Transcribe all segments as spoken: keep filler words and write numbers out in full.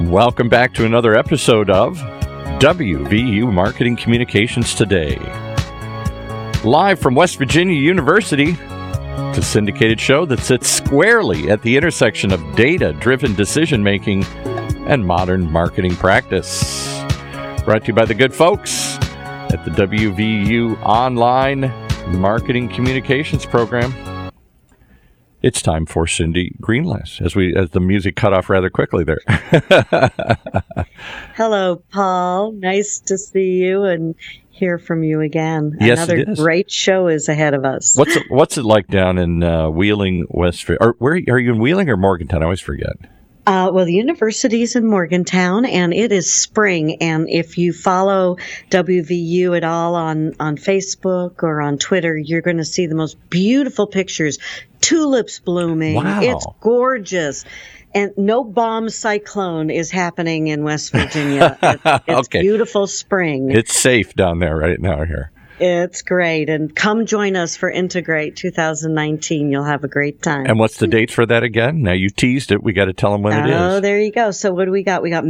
Welcome back to another episode of W V U Marketing Communications Today. Live from West Virginia University, it's a syndicated show that sits squarely at the intersection of data-driven decision-making and modern marketing practice. Brought to you by the good folks at the W V U Online Marketing Communications Program. It's time for Cindy Greenless, as we as the music cut off rather quickly there. Hello, Paul. Nice to see you and hear from you again. Yes, Another it is. Great show is ahead of us. What's it, what's it like down in uh, Wheeling, West Virginia? Or where are you in Wheeling or Morgantown? I always forget. Uh, well, the university's in Morgantown, and it is spring. And if you follow W V U at all on, on Facebook or on Twitter, you're going to see the most beautiful pictures. Tulips blooming. Wow. It's gorgeous. And no bomb cyclone is happening in West Virginia. It, it's Okay. Beautiful spring. It's safe down there right now here. It's great. And come join us for Integrate twenty nineteen. You'll have a great time. And what's the dates for that again? Now, you teased it. We got to tell them when it is. Oh, there you go. So what do we got? We got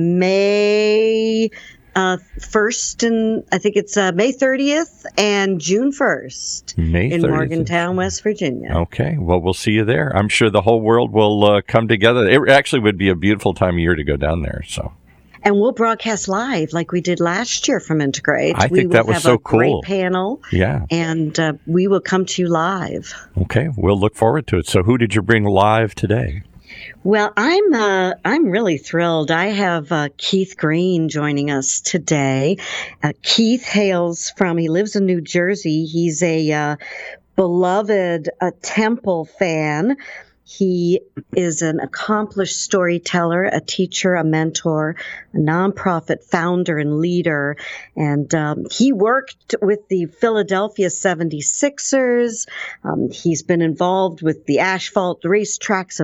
May uh, first, and I think it's uh, May thirtieth and June first May in thirtieth. Morgantown, West Virginia. Okay. Well, we'll see you there. I'm sure the whole world will uh, come together. It actually would be a beautiful time of year to go down there. So. And we'll broadcast live like we did last year from Integrate. I we think will that was have so a cool. Great panel. Yeah. And uh, we will come to you live. Okay. We'll look forward to it. So who did you bring live today? Well, I'm uh, I'm really thrilled. I have uh, Keith Green joining us today. Uh, Keith hails from, he lives in New Jersey. He's a uh, beloved uh, Temple fan. He is an accomplished storyteller, a teacher, a mentor, a nonprofit founder and leader. And um, he worked with the Philadelphia seventy-sixers. Um, he's been involved with the asphalt racetracks of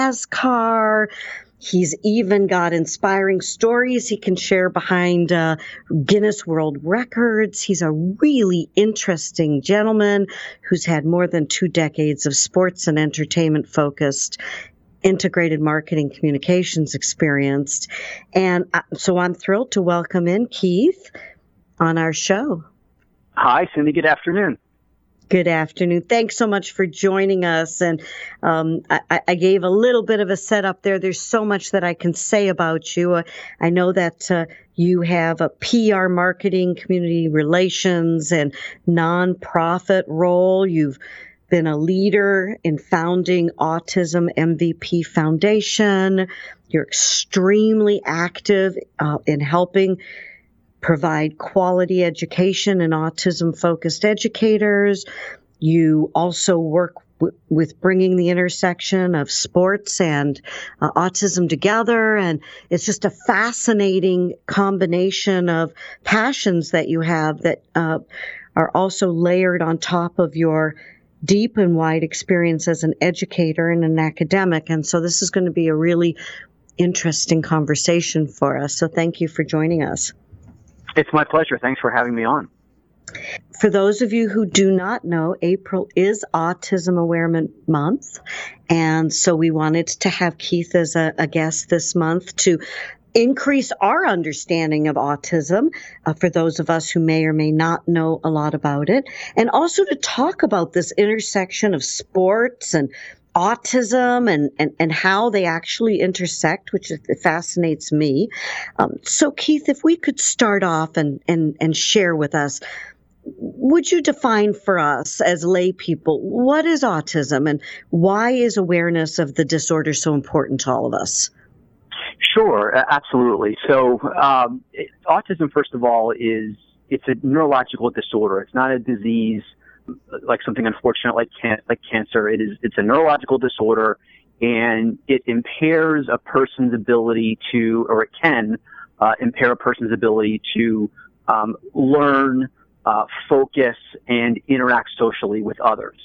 NASCAR. He's even got inspiring stories he can share behind uh, Guinness World Records. He's a really interesting gentleman who's had more than two decades of sports and entertainment focused integrated marketing communications experience. And uh, so I'm thrilled to welcome in Keith on our show. Hi, Cindy. Good afternoon. Good afternoon. Thanks so much for joining us. And um, I, I gave a little bit of a setup there. There's so much that I can say about you. Uh, I know that uh, you have a P R marketing, community relations, and nonprofit role. You've been a leader in founding Autism M V P Foundation. You're extremely active uh, in helping provide quality education and autism-focused educators. You also work w- with bringing the intersection of sports and uh, autism together, and it's just a fascinating combination of passions that you have that uh, are also layered on top of your deep and wide experience as an educator and an academic. And so this is going to be a really interesting conversation for us. So thank you for joining us. It's my pleasure. Thanks for having me on. For those of you who do not know, April is Autism Awareness Month. And so we wanted to have Keith as a, a guest this month to increase our understanding of autism uh, for those of us who may or may not know a lot about it. And also to talk about this intersection of sports and autism and, and, and how they actually intersect, which fascinates me. Um, so, Keith, if we could start off and, and, and share with us, would you define for us as lay people, what is autism and why is awareness of the disorder so important to all of us? Sure, absolutely. So um, it, autism, first of all, is it's a neurological disorder. It's not a disease like something unfortunate like can, like cancer. It is it's a neurological disorder, and it impairs a person's ability to, or it can uh, impair a person's ability to um, learn, uh, focus, and interact socially with others.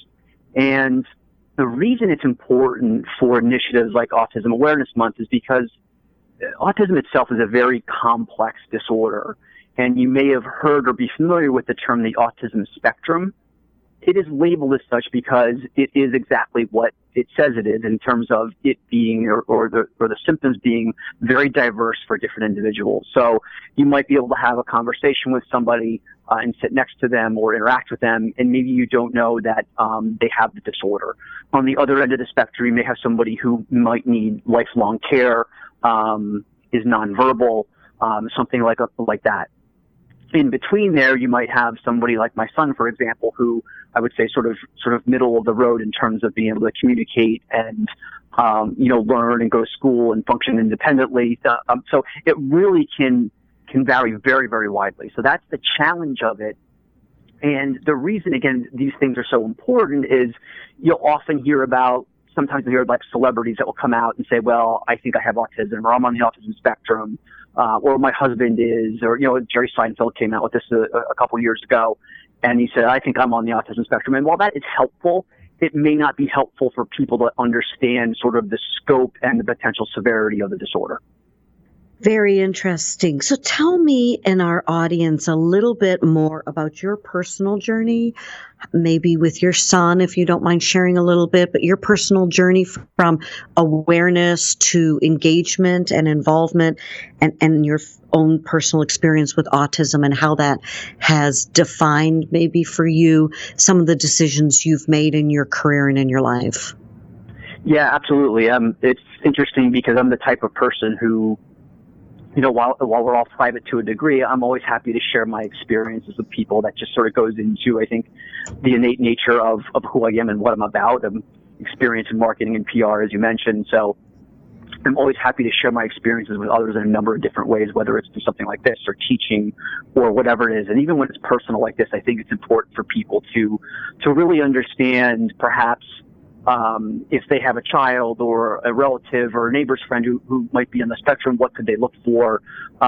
And the reason it's important for initiatives like Autism Awareness Month is because autism itself is a very complex disorder. And you may have heard or be familiar with the term the autism spectrum. it is labeled as such because it is exactly what it says it is in terms of it being, or, or the or the symptoms being very diverse for different individuals. So you might be able to have a conversation with somebody uh, and sit next to them or interact with them, and maybe you don't know that um, they have the disorder. On the other end of the spectrum, you may have somebody who might need lifelong care, um, is nonverbal, um, something like a, like that. In between there, you might have somebody like my son, for example, who I would say sort of sort of middle of the road in terms of being able to communicate and um, you know learn and go to school and function independently. Uh, um, so it really can can vary very very widely. So that's the challenge of it. And the reason, again, these things are so important is you'll often hear about. Sometimes you hear like celebrities that will come out and say, "Well, I think I have autism," or "I'm on the autism spectrum." Uh, or my husband is, or, you know, Jerry Seinfeld came out with this a, a couple of years ago, and he said, I think I'm on the autism spectrum. And while that is helpful, it may not be helpful for people to understand sort of the scope and the potential severity of the disorder. Very interesting. So tell me and our audience a little bit more about your personal journey, maybe with your son, if you don't mind sharing a little bit, but your personal journey from awareness to engagement and involvement, and, and your own personal experience with autism and how that has defined maybe for you some of the decisions you've made in your career and in your life. Yeah, absolutely. Um, it's interesting because I'm the type of person who, you know, while while we're all private to a degree, I'm always happy to share my experiences with people. That just sort of goes into, I think, the innate nature of, of who I am and what I'm about. I'm experienced in marketing and P R, as you mentioned. So I'm always happy to share my experiences with others in a number of different ways, whether it's through something like this or teaching or whatever it is. And even when it's personal like this, I think it's important for people to to really understand perhaps Um, if they have a child or a relative or a neighbor's friend who, who might be on the spectrum, what could they look for,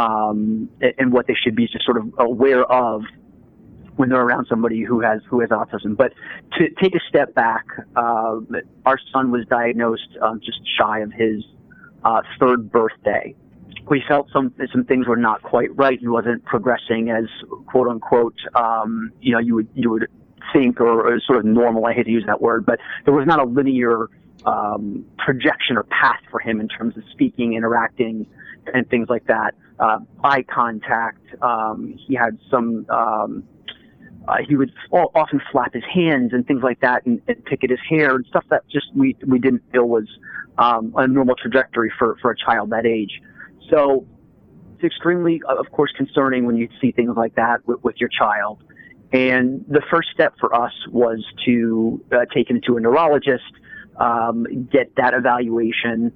um, and what they should be just sort of aware of when they're around somebody who has who has autism. But to take a step back, uh, our son was diagnosed um, just shy of his uh, third birthday. We felt some some things were not quite right. He wasn't progressing as quote unquote, um, you know, you would you would. think or, or sort of normal. I hate to use that word, but there was not a linear um, projection or path for him in terms of speaking, interacting, and things like that. Uh, eye contact. Um, he had some. Um, uh, he would often flap his hands and things like that, and, and pick at his hair and stuff that just we we didn't feel was um, a normal trajectory for for a child that age. So it's extremely, of course, concerning when you see things like that with, with your child. And the first step for us was to uh, take him to a neurologist, um, get that evaluation,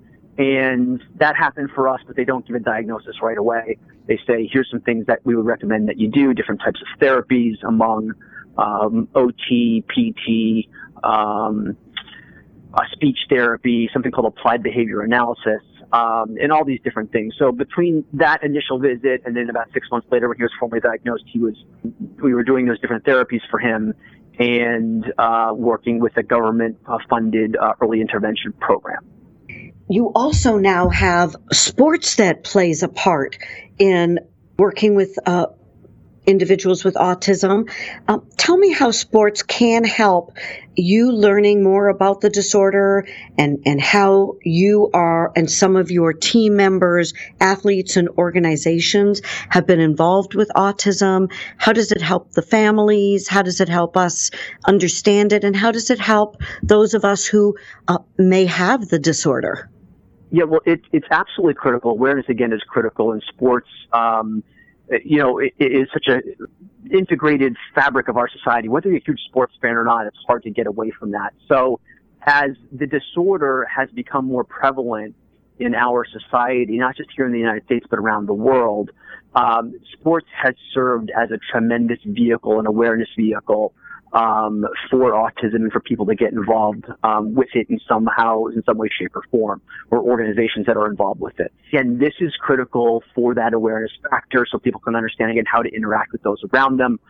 and that happened for us, but they don't give a diagnosis right away. They say, here's some things that we would recommend that you do, different types of therapies among um, O T, P T, um, uh, speech therapy, something called applied behavior analysis, um, and all these different things. So between that initial visit and then about six months later when he was formally diagnosed, he was, we were doing those different therapies for him and uh, working with a government-funded uh, early intervention program. You also now have sports that plays a part in working with uh, individuals with autism. Um, tell me how sports can help you learning more about the disorder and, and how you are and some of your team members, athletes and organizations have been involved with autism. How does it help the families? How does it help us understand it? And how does it help those of us who uh, may have the disorder? Yeah, well, it, it's absolutely critical. Awareness, again, is critical in sports. Um, you know, it, it is such a integrated fabric of our society. Whether you're a huge sports fan or not, it's hard to get away from that. So as the disorder has become more prevalent in our society, not just here in the United States, but around the world, um, sports has served as a tremendous vehicle, an awareness vehicle, um, for autism and for people to get involved, um, with it in somehow, in some way, shape, or form, or organizations that are involved with it. And this is critical for that awareness factor so people can understand, again, how to interact with those around them.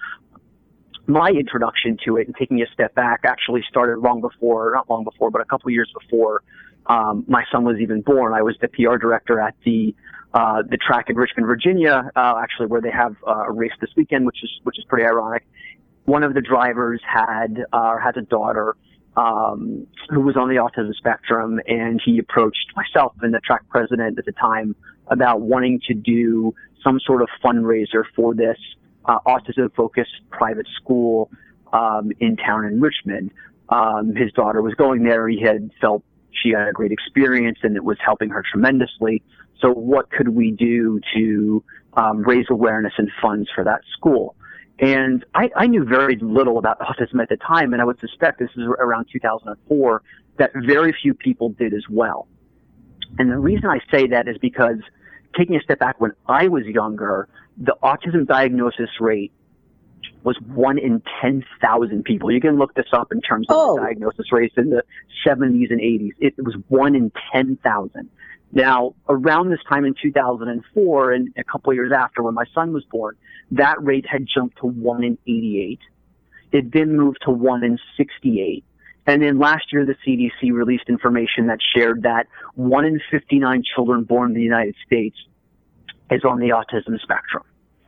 My introduction to it and taking a step back actually started long before, not long before, but a couple of years before, um, my son was even born. I was the P R director at the, uh, the track in Richmond, Virginia, uh, actually where they have uh, a race this weekend, which is, which is pretty ironic. one of the drivers had uh, has a daughter um, who was on the autism spectrum, and he approached myself and the track president at the time about wanting to do some sort of fundraiser for this uh, autism-focused private school um, in town in Richmond. Um, his daughter was going there. He had felt she had a great experience, and it was helping her tremendously. So what could we do to um, raise awareness and funds for that school? And I, I knew very little about autism at the time, and I would suspect this is around two thousand four, that very few people did as well. And the reason I say that is because, taking a step back, when I was younger, the autism diagnosis rate was one in ten thousand people. You can look this up in terms of oh. the diagnosis rates in the seventies and eighties. It was one in ten thousand. Now, around this time in two thousand four, and a couple of years after when my son was born, that rate had jumped to one in eighty-eight. It then moved to one in sixty-eight. And then last year, the C D C released information that shared that one in fifty-nine children born in the United States is on the autism spectrum.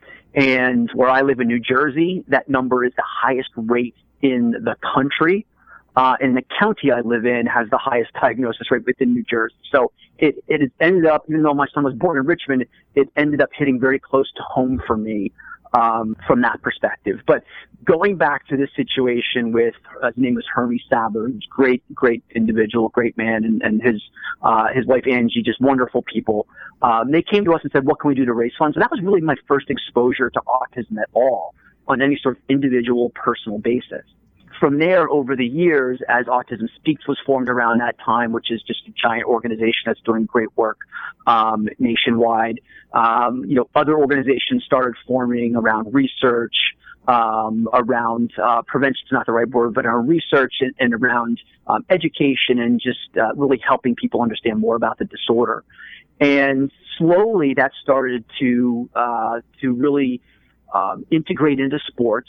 And where I live in New Jersey, that number is the highest rate in the country. Uh, and the county I live in has the highest diagnosis rate within New Jersey. So it, it has ended up, even though my son was born in Richmond, it ended up hitting very close to home for me um, from that perspective. But going back to this situation with, uh, his name was Hermie Saber, he's great, great individual, great man, and, and his uh, his wife Angie, just wonderful people. Um, they came to us and said, what can we do to raise funds? And that was really my first exposure to autism at all on any sort of individual, personal basis. From there, over the years, as Autism Speaks was formed around that time, which is just a giant organization that's doing great work um, nationwide, um, you know, other organizations started forming around research, um, around uh, prevention is not the right word, but around research and, and around um, education, and just uh, really helping people understand more about the disorder. And slowly, that started to uh, to really um, integrate into sports.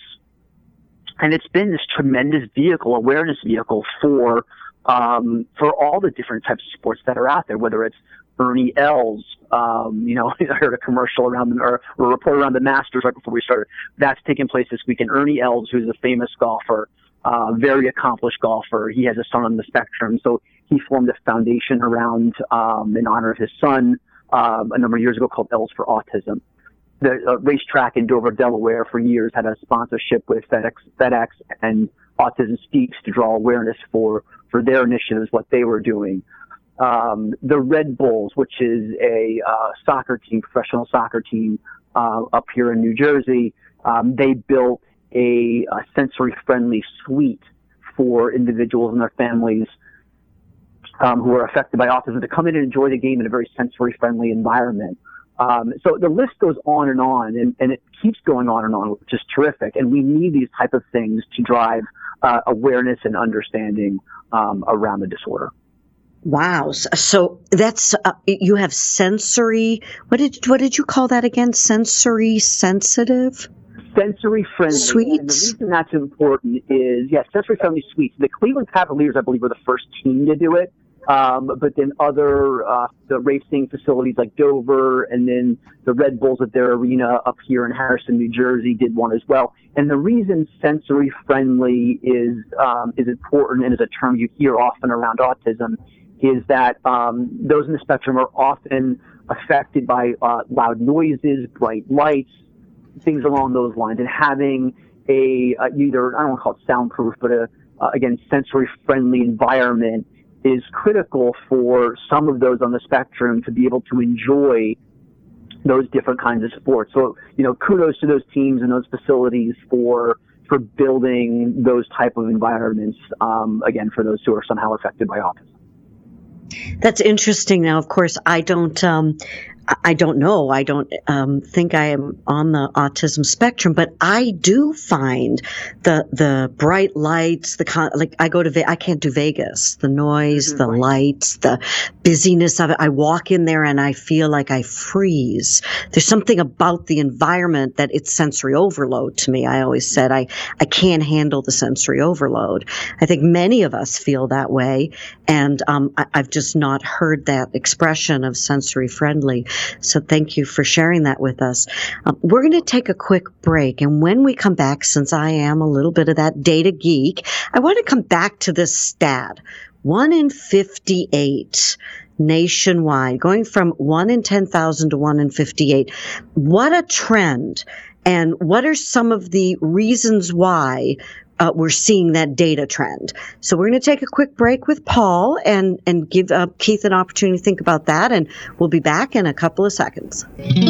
And it's been this tremendous vehicle, awareness vehicle for um, for all the different types of sports that are out there, whether it's Ernie Els, um, you know, I heard a commercial around the, or a report around the Masters right before we started. That's taking place this weekend. Ernie Els, who's a famous golfer, uh, very accomplished golfer. He has a son on the spectrum. So he formed a foundation around, um, in honor of his son, um, a number of years ago called Els for Autism. The uh, racetrack in Dover, Delaware, for years had a sponsorship with FedEx, FedEx and Autism Speaks to draw awareness for, for their initiatives, what they were doing. Um, the Red Bulls, which is a uh, soccer team, professional soccer team uh, up here in New Jersey, um, they built a, a sensory-friendly suite for individuals and their families um, who are affected by autism to come in and enjoy the game in a very sensory-friendly environment. Um, so the list goes on and on, and, and it keeps going on and on, which is terrific. And we need these type of things to drive uh, awareness and understanding um, around the disorder. Wow. So that's, uh, you have sensory, what did, what did you call that again? Sensory sensitive? Sensory friendly. Suites? And the reason that's important is, yes, yeah, sensory friendly suites. The Cleveland Cavaliers, I believe, were the first team to do it. Um, but then other, uh, the racing facilities like Dover, and then the Red Bulls at their arena up here in Harrison, New Jersey did one as well. And the reason sensory friendly is, um, is important, and is a term you hear often around autism, is that, um, those in the spectrum are often affected by, uh, loud noises, bright lights, things along those lines. And having a, uh, either, I don't want to call it soundproof, but a, uh, again, sensory friendly environment is critical for some of those on the spectrum to be able to enjoy those different kinds of sports. So, you know, kudos to those teams and those facilities for for building those type of environments, um, again, for those who are somehow affected by autism. That's interesting. Now, of course, I don't, um, I don't know. I don't um, think I am on the autism spectrum, but I do find the the bright lights, the con- like I go to Ve- I can't do Vegas, the noise, mm-hmm. the lights, the busyness of it. I walk in there and I feel like I freeze. There's something about the environment that it's sensory overload to me. I always said I I can't handle the sensory overload. I think many of us feel that way, and um, I, I've just not heard that expression of sensory friendly. So thank you for sharing that with us. Um, we're going to take a quick break. And when we come back, since I am a little bit of that data geek, I want to come back to this stat. one in fifty-eight nationwide, going from one in ten thousand to one in fifty-eight. What a trend. And what are some of the reasons why uh, we're seeing that data trend? So we're going to take a quick break with Paul and, and give uh, Keith an opportunity to think about that. And we'll be back in a couple of seconds.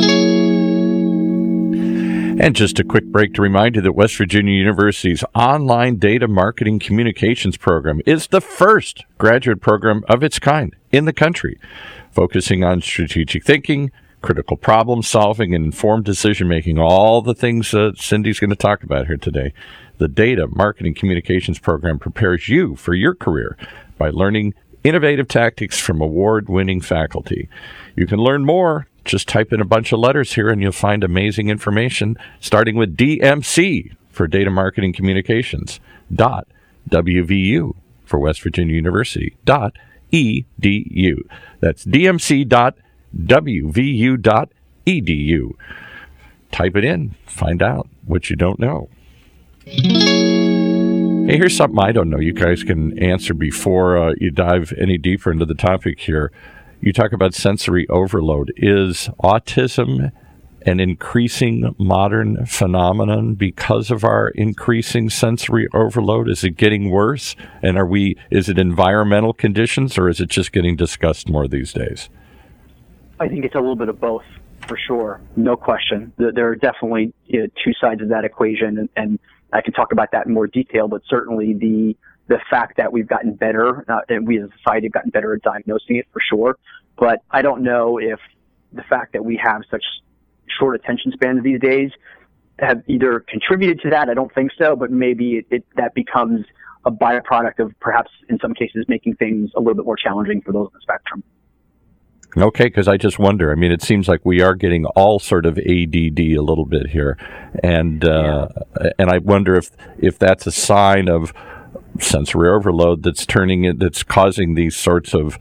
And just a quick break to remind you that West Virginia University's online data marketing communications program is the first graduate program of its kind in the country, focusing on strategic thinking, critical problem solving, and informed decision making, all the things that Cindy's going to talk about here today. The Data Marketing Communications program prepares you for your career by learning innovative tactics from award-winning faculty. You can learn more. Just type in a bunch of letters here and you'll find amazing information, starting with D M C for Data Marketing Communications, dot W V U for West Virginia University, dot E D U. That's D M C dot W V U dot E D U. Type it in, find out what you don't know. Hey, here's something I don't know. You guys can answer before uh, you dive any deeper into the topic here. You talk about sensory overload. Is autism an increasing modern phenomenon because of our increasing sensory overload? Is it getting worse? And are we? Is it environmental conditions, or is it just getting discussed more these days? I think it's a little bit of both, for sure. No question. There are definitely, you know, two sides of that equation, and, and I can talk about that in more detail, but certainly the the fact that we've gotten better, uh, and we as a society have gotten better at diagnosing it, for sure. But I don't know if the fact that we have such short attention spans these days have either contributed to that. I don't think so, but maybe it, it that becomes a byproduct of perhaps in some cases making things a little bit more challenging for those on the spectrum. Okay, because I just wonder. I mean, it seems like we are getting all sort of A D D a little bit here, and uh, yeah. and I wonder if if that's a sign of sensory overload that's turning it, that's causing these sorts of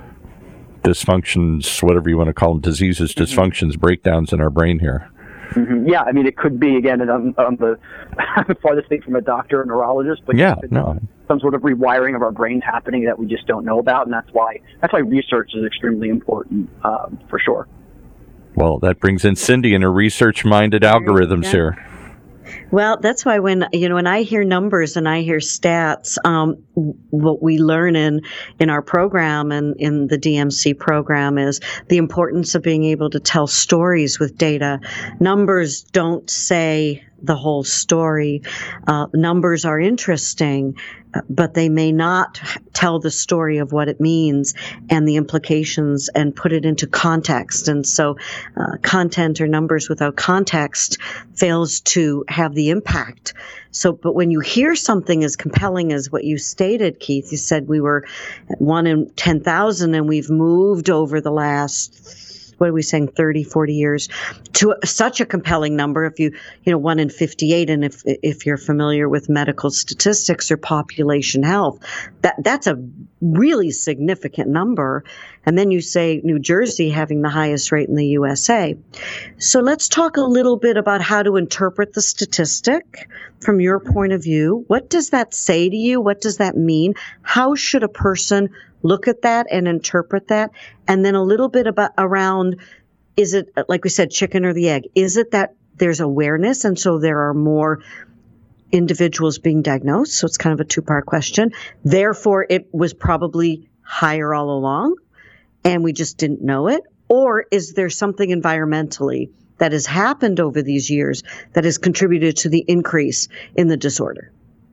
dysfunctions, whatever you want to call them, diseases, mm-hmm. dysfunctions, breakdowns in our brain here. Mm-hmm. Yeah, I mean, it could be, again, on, on the farthest thing from a doctor or neurologist, but yeah, no. some sort of rewiring of our brains happening that we just don't know about, and that's why that's why research is extremely important, um, for sure. Well, that brings in Cindy and her research-minded algorithms yeah. here. Well, that's why when, you know, when I hear numbers and I hear stats, um, what we learn in, in our program and in the D M C program is the importance of being able to tell stories with data. Numbers don't say the whole story. Uh, numbers are interesting, but they may not tell the story of what it means and the implications and put it into context. And so uh, content or numbers without context fails to have the impact. So, but when you hear something as compelling as what you stated, Keith, you said we were at one in ten thousand and we've moved over the last, what are we saying, thirty, forty years to a, such a compelling number. If you, you know, one in fifty-eight, and if if you're familiar with medical statistics or population health, that that's a really significant number. And then you say New Jersey having the highest rate in the U S A. So let's talk a little bit about how to interpret the statistic from your point of view. What does that say to you? What does that mean? How should a person look at that and interpret that? And then a little bit about around, is it, like we said, chicken or the egg? Is it that there's awareness and so there are more individuals being diagnosed? So it's kind of a two-part question. Therefore, it was probably higher all along and we just didn't know it? Or is there something environmentally that has happened over these years that has contributed to the increase in the disorder?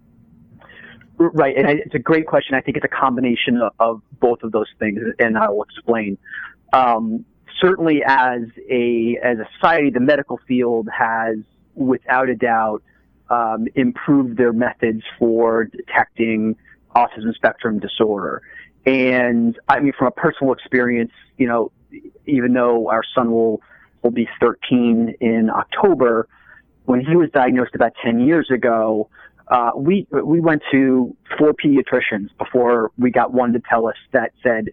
Right, and I, it's a great question. I think it's a combination of, of both of those things, and I will explain. Um, certainly, as a as a society, the medical field has, without a doubt, um, improved their methods for detecting autism spectrum disorder. And I mean, from a personal experience, you know, even though our son will will be thirteen in October, when he was diagnosed about ten years ago. Uh, we we went to four pediatricians before we got one to tell us that said,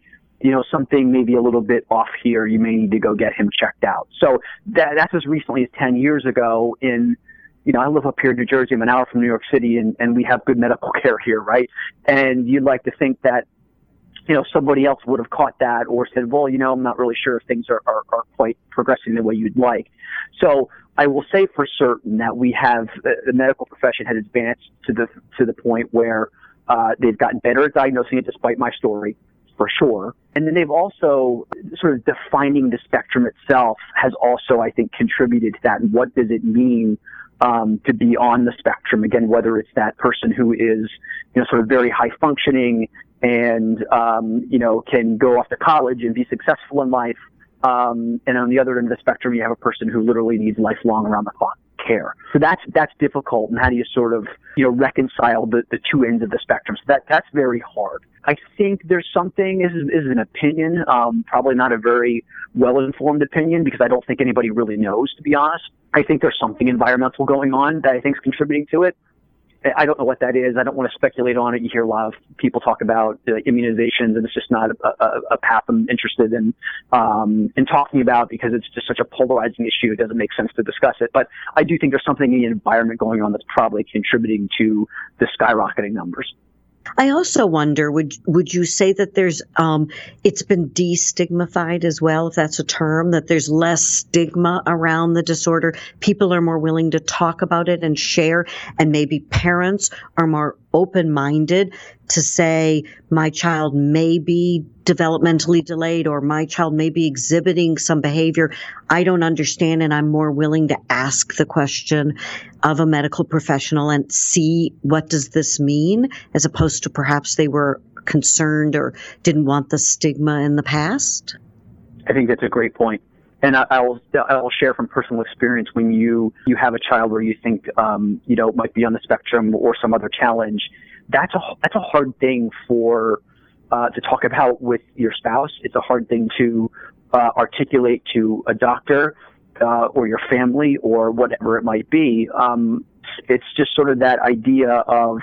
you know, something maybe a little bit off here. You may need to go get him checked out. So that, that's as recently as ten years ago in, you know, I live up here in New Jersey. I'm an hour from New York City, and, and we have good medical care here, right? And you'd like to think that, you know, somebody else would have caught that or said, well, you know, I'm not really sure if things are, are, are quite progressing the way you'd like. So I will say for certain that we have, uh, the medical profession has advanced to the, to the point where uh, they've gotten better at diagnosing it, despite my story, for sure. And then they've also sort of defining the spectrum itself has also, I think, contributed to that. And what does it mean um, to be on the spectrum? Again, whether it's that person who is, you know, sort of very high functioning and, um, you know, can go off to college and be successful in life. Um, and on the other end of the spectrum, you have a person who literally needs lifelong around the clock care. So that's, that's difficult. And how do you sort of, you know, reconcile the, the two ends of the spectrum? So that, that's very hard. I think there's something, this is, is an opinion, um, probably not a very well-informed opinion because I don't think anybody really knows, to be honest. I think there's something environmental going on that I think is contributing to it. I don't know what that is. I don't want to speculate on it. You hear a lot of people talk about uh, immunizations, and it's just not a, a, a path I'm interested in um, in talking about because it's just such a polarizing issue. It doesn't make sense to discuss it. But I do think there's something in the environment going on that's probably contributing to the skyrocketing numbers. I also wonder, would would you say that there's um, it's been destigmatized as well, if that's a term, that there's less stigma around the disorder? People are more willing to talk about it and share, and maybe parents are more open-minded to say, my child may be developmentally delayed or my child may be exhibiting some behavior I don't understand, and I'm more willing to ask the question of a medical professional and see what does this mean, as opposed to perhaps they were concerned or didn't want the stigma in the past? I think that's a great point. And I, I will I will share from personal experience, when you, you have a child where you think um, you know might be on the spectrum or some other challenge, that's a that's a hard thing for uh, to talk about with your spouse. It's a hard thing to uh, articulate to a doctor uh, or your family or whatever it might be. Um, it's just sort of that idea of,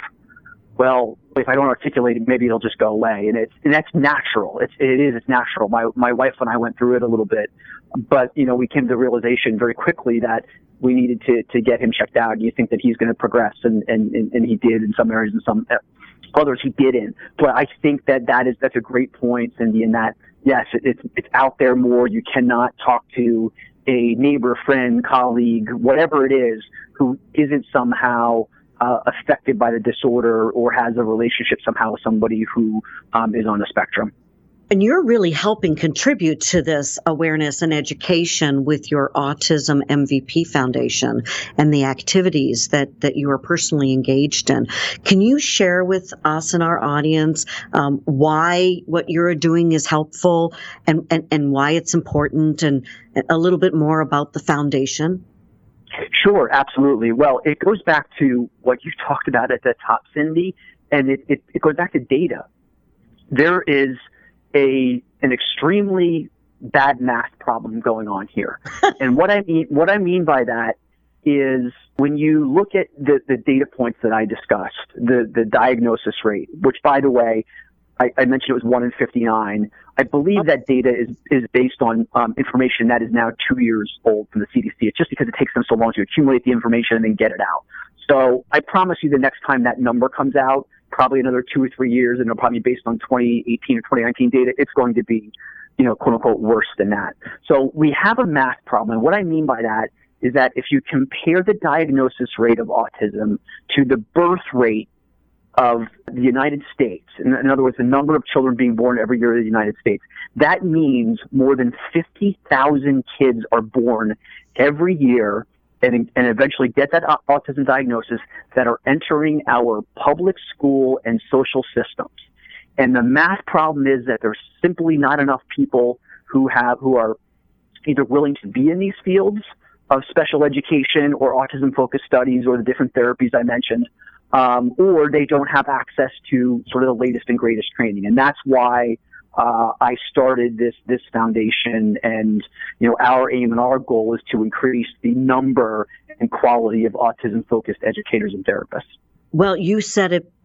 well, if I don't articulate it, maybe it'll just go away. And it's, and that's natural. It's, it is, it's natural. My, my wife and I went through it a little bit, but, you know, we came to the realization very quickly that we needed to, to get him checked out. You think that he's going to progress, and, and, and he did in some areas, and some others he didn't. But I think that that is, that's a great point, Cindy, in that, yes, it, it's, it's out there more. You cannot talk to a neighbor, friend, colleague, whatever it is, who isn't somehow Uh, affected by the disorder or has a relationship somehow with somebody who um, is on the spectrum. And you're really helping contribute to this awareness and education with your Autism M V P Foundation and the activities that, that you are personally engaged in. Can you share with us and our audience um, why what you're doing is helpful and, and, and why it's important, and a little bit more about the foundation? Sure, absolutely. Well, it goes back to what you talked about at the top, Cindy, and it, it, it goes back to data. There is a an extremely bad math problem going on here. And what I mean what I mean by that is, when you look at the, the data points that I discussed, the, the diagnosis rate, which, by the way, I, I mentioned it was one in fifty-nine. I believe that data is, is based on um, information that is now two years old from the C D C. It's just because it takes them so long to accumulate the information and then get it out. So I promise you, the next time that number comes out, probably another two or three years, and it'll probably be based on twenty eighteen or twenty nineteen data, it's going to be, you know, quote unquote, worse than that. So we have a math problem. And what I mean by that is that if you compare the diagnosis rate of autism to the birth rate of the United States, in, in other words, the number of children being born every year in the United States, that means more than fifty thousand kids are born every year and, and eventually get that autism diagnosis that are entering our public school and social systems. And the math problem is that there's simply not enough people who have, who are either willing to be in these fields of special education or autism-focused studies or the different therapies I mentioned, Um, or they don't have access to sort of the latest and greatest training. And that's why uh, I started this this foundation. And, you know, our aim and our goal is to increase the number and quality of autism-focused educators and therapists. Well, you said it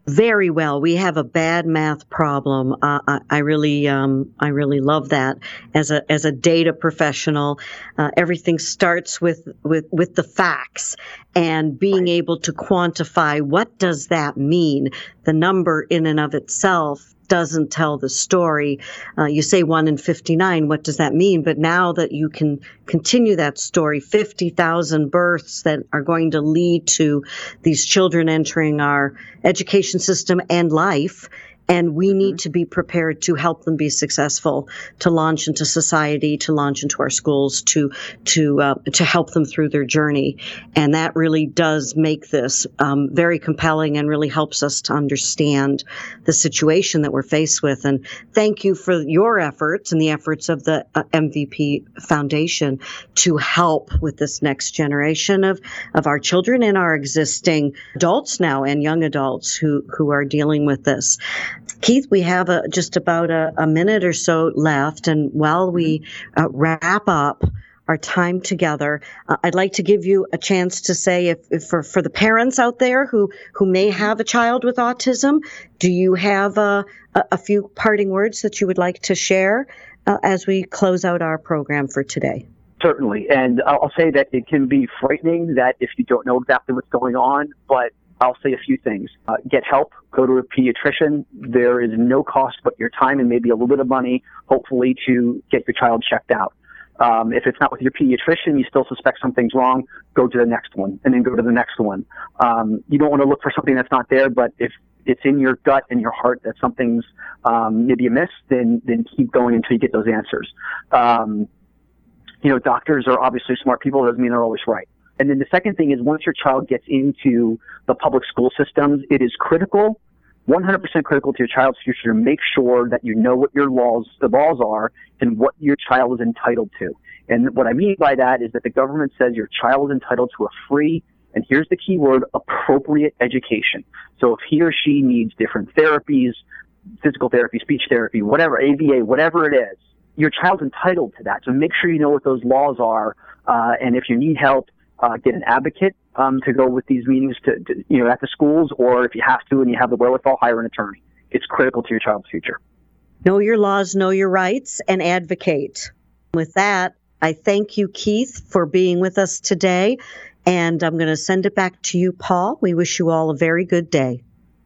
Very well. We have a bad math problem. Uh, I, I really, um, I really love that. As a as a data professional, uh, everything starts with, with with the facts and being able to quantify what does that mean. The number in and of itself doesn't tell the story. Uh, you say one in fifty-nine, what does that mean? But now that you can continue that story, fifty thousand births that are going to lead to these children entering our education system and life, and we need to be prepared to help them be successful, to launch into society, to launch into our schools, to to uh, to help them through their journey. And that really does make this um, very compelling and really helps us to understand the situation that we're faced with. And thank you for your efforts and the efforts of the uh, M V P Foundation to help with this next generation of, of our children and our existing adults now and young adults who, who are dealing with this. Keith, we have a, just about a, a minute or so left, and while we uh, wrap up our time together, uh, I'd like to give you a chance to say, if, if for, for the parents out there who, who may have a child with autism, do you have a, a, a few parting words that you would like to share uh, as we close out our program for today? Certainly, and I'll say that it can be frightening that if you don't know exactly what's going on, but I'll say a few things. Uh, get help. Go to a pediatrician. There is no cost but your time and maybe a little bit of money, hopefully, to get your child checked out. Um, if it's not with your pediatrician, you still suspect something's wrong, go to the next one, and then go to the next one. Um, you don't want to look for something that's not there, but if it's in your gut and your heart that something's um, maybe amiss, then then keep going until you get those answers. Um, you know, doctors are obviously smart people. Doesn't mean they're always right. And then the second thing is, once your child gets into the public school systems, it is critical, one hundred percent critical to your child's future, to make sure that you know what your laws, the laws are, and what your child is entitled to. And what I mean by that is that the government says your child is entitled to a free, and here's the key word, appropriate education. So if he or she needs different therapies, physical therapy, speech therapy, whatever, A B A, whatever it is, your child's entitled to that. So make sure you know what those laws are, uh, and if you need help, Uh, get an advocate um, to go with these meetings to, to, you know, at the schools, or if you have to and you have the wherewithal, hire an attorney. It's critical to your child's future. Know your laws, know your rights, and advocate. With that, I thank you, Keith, for being with us today, and I'm going to send it back to you, Paul. We wish you all a very good day.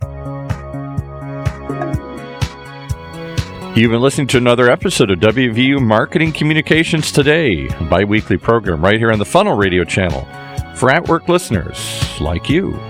You've been listening to another episode of W V U Marketing Communications Today, a bi-weekly program right here on the Funnel Radio channel for at-work listeners like you.